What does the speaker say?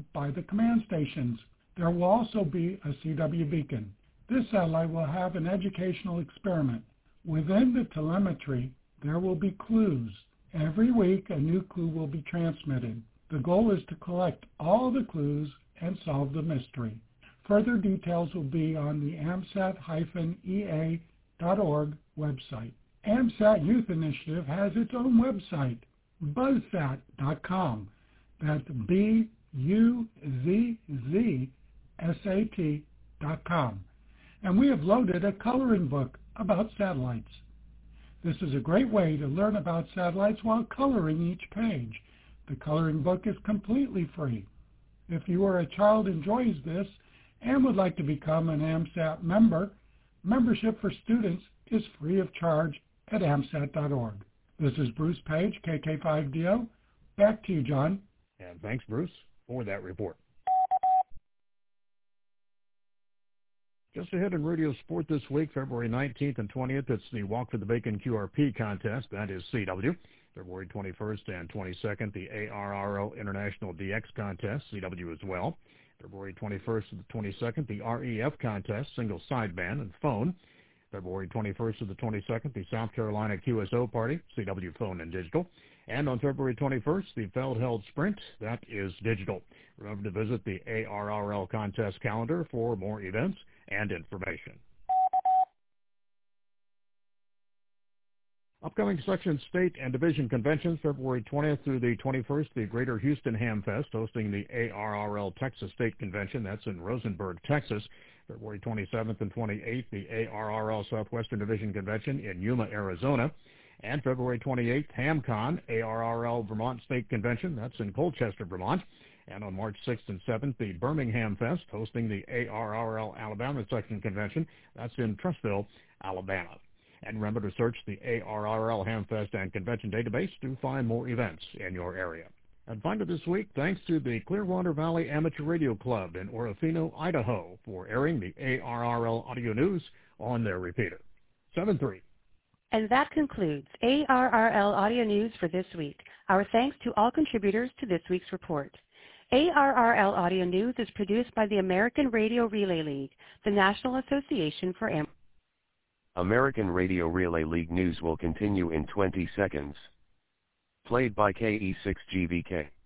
by the command stations. There will also be a CW beacon. This satellite will have an educational experiment. Within the telemetry, there will be clues. Every week, a new clue will be transmitted. The goal is to collect all the clues and solve the mystery. Further details will be on the AMSAT-EA.org website. AMSAT Youth Initiative has its own website, buzzsat.com. That's BUZZSAT.com. And we have loaded a coloring book about satellites. This is a great way to learn about satellites while coloring each page. The coloring book is completely free. If you or a child enjoys this and would like to become an AMSAT member, membership for students is free of charge at AMSAT.org. This is Bruce Page, KK5DO. Back to you, John. And thanks, Bruce, for that report. Just ahead in radio sport this week, February 19th and 20th, it's the Walk for the Bacon QRP contest. That is CW. February 21st and 22nd, the ARRL International DX contest, CW as well. February 21st to the 22nd, the REF contest, single sideband and phone. February 21st to the 22nd, the South Carolina QSO party, CW phone and digital. And on February 21st, the Feldheld Sprint, that is digital. Remember to visit the ARRL contest calendar for more events and information. Upcoming section, state, and division conventions, February 20th through the 21st, the Greater Houston Hamfest, hosting the ARRL Texas State Convention. That's in Rosenberg, Texas. February 27th and 28th, the ARRL Southwestern Division Convention in Yuma, Arizona. And February 28th, HamCon, ARRL Vermont State Convention. That's in Colchester, Vermont. And on March 6th and 7th, the Birmingham Fest, hosting the ARRL Alabama Section Convention. That's in Trussville, Alabama. And remember to search the ARRL Hamfest and Convention database to find more events in your area. And finally this week, thanks to the Clearwater Valley Amateur Radio Club in Orofino, Idaho, for airing the ARRL audio news on their repeater. 7-3. And that concludes ARRL audio news for this week. Our thanks to all contributors to this week's report. ARRL audio news is produced by the American Radio Relay League, the National Association for American Radio Relay League news will continue in 20 seconds. Played by KE6GVK.